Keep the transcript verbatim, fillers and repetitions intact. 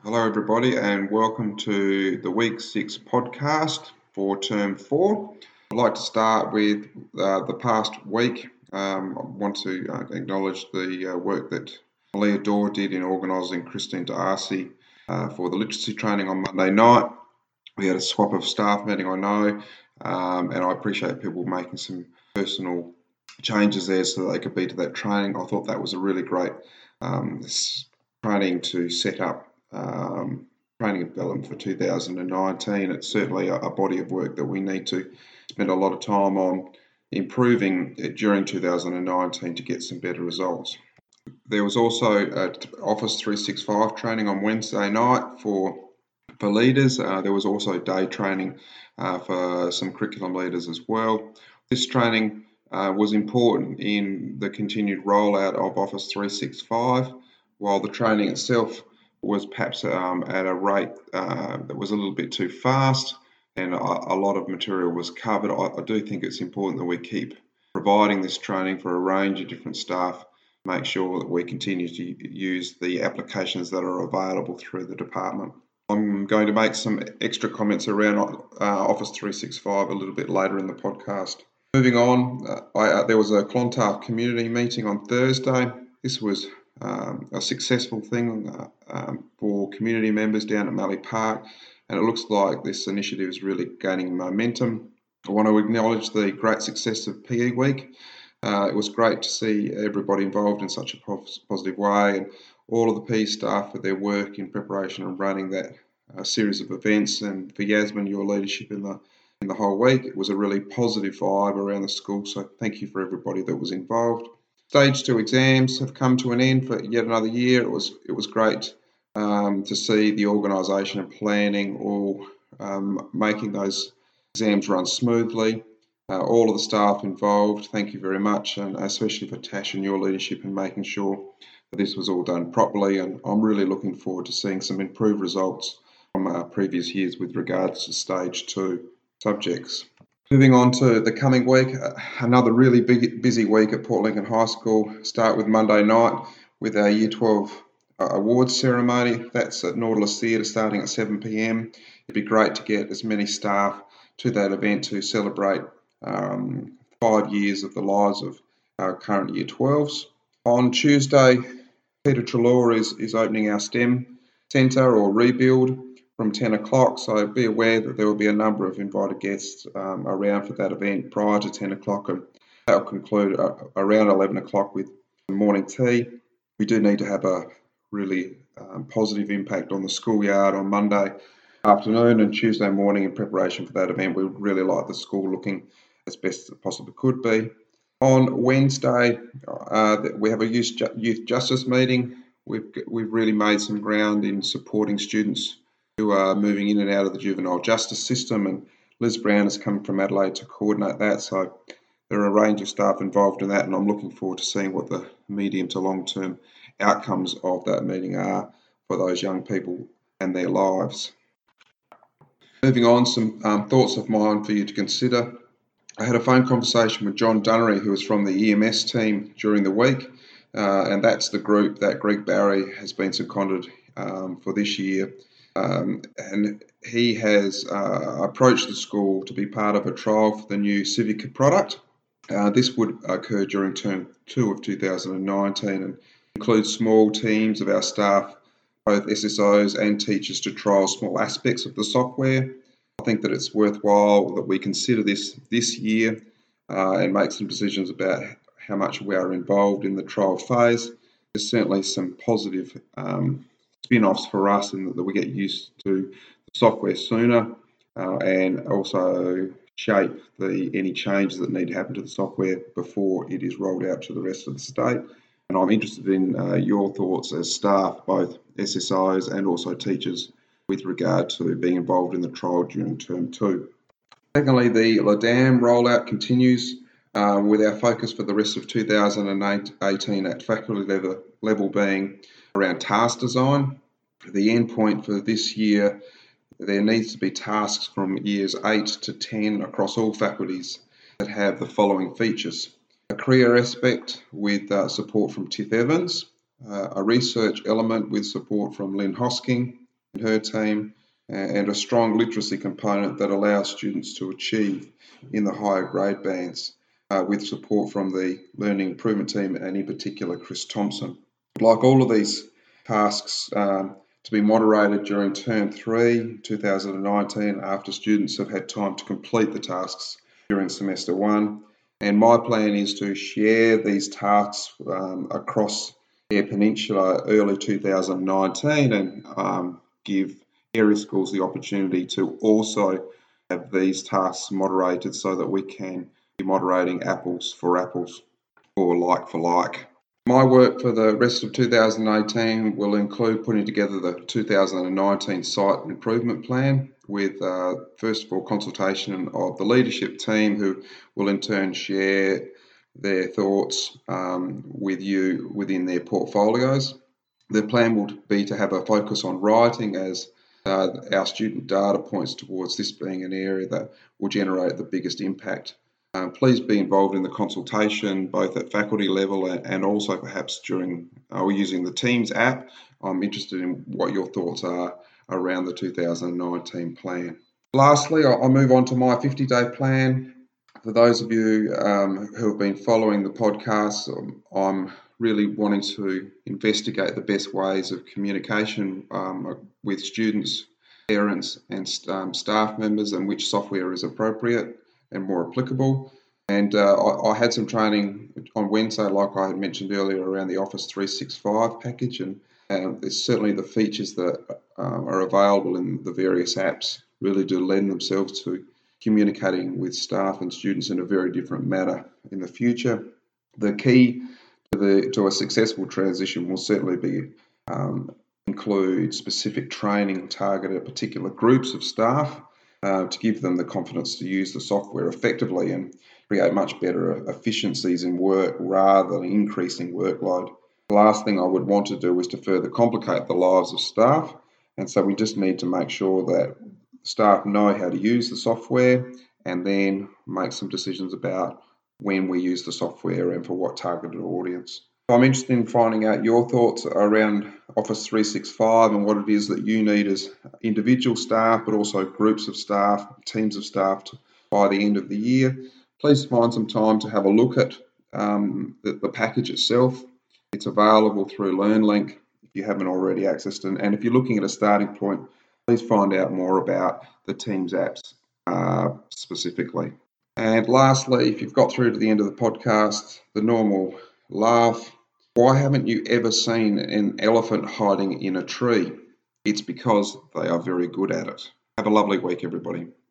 Hello, everybody, and welcome to the Week Six podcast for Term Four. I'd like to start with uh, the past week. Um, I want to uh, acknowledge the uh, work that Leah Dorr did in organising Christine D'Arcy uh, for the literacy training on Monday night. We had a swap of staff meeting, I know, um, and I appreciate people making some personal changes there so that they could be to that training. I thought that was a really great um, training to set up um, training and development for two thousand nineteen. It's certainly a, a body of work that we need to spend a lot of time on improving during two thousand nineteen to get some better results. There was also uh, Office three sixty-five training on Wednesday night for for leaders. Uh, there was also day training uh, for some curriculum leaders as well. This training uh, was important in the continued rollout of Office three sixty-five, while the training itself was perhaps um, at a rate uh, that was a little bit too fast and a, a lot of material was covered. I, I do think it's important that we keep providing this training for a range of different staff, make sure that we continue to use the applications that are available through the department. I'm going to make some extra comments around uh, Office three sixty-five a little bit later in the podcast. Moving on, uh, I, uh, there was a Clontarf community meeting on Thursday. This was um, a successful thing uh, um, for community members down at Mallee Park, and it looks like this initiative is really gaining momentum. I want to acknowledge the great success of P E Week. Uh, it was great to see everybody involved in such a positive way, and all of the P E staff for their work in preparation and running that uh, series of events, and for Yasmin, your leadership in the in the whole week. It was a really positive vibe around the school, so thank you for everybody that was involved. Stage two exams have come to an end for yet another year. It was it was great um, to see the organisation and planning all um, making those exams run smoothly. Uh, all of the staff involved, thank you very much, and especially for Tash and your leadership in making sure that this was all done properly. And I'm really looking forward to seeing some improved results from uh, previous years with regards to stage two subjects. Moving on to the coming week, uh, another really big, busy week at Port Lincoln High School. Start with Monday night with our Year twelve uh, awards ceremony. That's at Nautilus Theatre starting at seven p.m. It'd be great to get as many staff to that event to celebrate um, five years of the lives of our current Year twelves. On Tuesday, Peter Treloar is, is opening our STEM Centre or rebuild from ten o'clock, so be aware that there will be a number of invited guests um, around for that event prior to ten o'clock, and that will conclude uh, around eleven o'clock with morning tea. We do need to have a really um, positive impact on the schoolyard on Monday afternoon and Tuesday morning in preparation for that event. We would really like the school looking as best as it possibly could be. On Wednesday, uh, we have a youth, youth justice meeting. We've, we've really made some ground in supporting students who are moving in and out of the juvenile justice system, and Liz Brown has come from Adelaide to coordinate that. So there are a range of staff involved in that, and I'm looking forward to seeing what the medium to long-term outcomes of that meeting are for those young people and their lives. Moving on, some um, thoughts of mine for you to consider. I had a phone conversation with John Dunnery, who was from the E M S team during the week, uh, and that's the group that Greg Barry has been seconded um, for this year. Um, and he has uh, approached the school to be part of a trial for the new Civica product. Uh, this would occur during term two of two thousand nineteen and include small teams of our staff, both S S Os and teachers, to trial small aspects of the software. I think that it's worthwhile that we consider this this year uh, and make some decisions about how much we are involved in the trial phase. There's certainly some positive um, spin-offs for us in that we get used to the software sooner uh, and also shape the any changes that need to happen to the software before it is rolled out to the rest of the state. And I'm interested in uh, your thoughts as staff, both S S Os and also teachers, with regard to being involved in the trial during term two. Secondly, the LADAM rollout continues uh, with our focus for the rest of two thousand eighteen at faculty level, level being around task design. The endpoint for this year, there needs to be tasks from years eight to ten across all faculties that have the following features: a career aspect with uh, support from Tiff Evans, uh, a research element with support from Lynn Hosking, her team, and a strong literacy component that allows students to achieve in the higher grade bands uh, with support from the Learning Improvement Team and in particular Chris Thompson. I'd like all of these tasks um, to be moderated during term three, two thousand nineteen, after students have had time to complete the tasks during semester one. And my plan is to share these tasks um, across Eyre Peninsula early two thousand nineteen and um, give area schools the opportunity to also have these tasks moderated so that we can be moderating apples for apples or like for like. My work for the rest of two thousand eighteen will include putting together the two thousand nineteen site improvement plan with, uh, first of all, consultation of the leadership team, who will in turn share their thoughts um, with you within their portfolios. The plan will be to have a focus on writing, as uh, our student data points towards this being an area that will generate the biggest impact. Uh, please be involved in the consultation, both at faculty level and, and also perhaps during uh, using the Teams app. I'm interested in what your thoughts are around the two thousand nineteen plan. Lastly, I'll, I'll move on to my fifty-day plan. For those of you um, who have been following the podcast, um, I'm really wanting to investigate the best ways of communication um, with students, parents and um, staff members, and which software is appropriate and more applicable. And uh, I, I had some training on Wednesday, like I had mentioned earlier, around the Office three sixty-five package, and uh, there's certainly the features that um, are available in the various apps really do lend themselves to communicating with staff and students in a very different manner in the future. The key to, the, to a successful transition will certainly be um, include specific training targeted at particular groups of staff uh, to give them the confidence to use the software effectively and create much better efficiencies in work rather than increasing workload. The last thing I would want to do is to further complicate the lives of staff, and so we just need to make sure that staff know how to use the software and then make some decisions about when we use the software and for what targeted audience. So I'm interested in finding out your thoughts around Office three sixty-five and what it is that you need as individual staff, but also groups of staff, teams of staff to, by the end of the year. Please find some time to have a look at um, the, the package itself. It's available through LearnLink if you haven't already accessed it. And if you're looking at a starting point, please find out more about the Teams apps uh, specifically. And lastly, if you've got through to the end of the podcast, the normal laugh. Why haven't you ever seen an elephant hiding in a tree? It's because they are very good at it. Have a lovely week, everybody.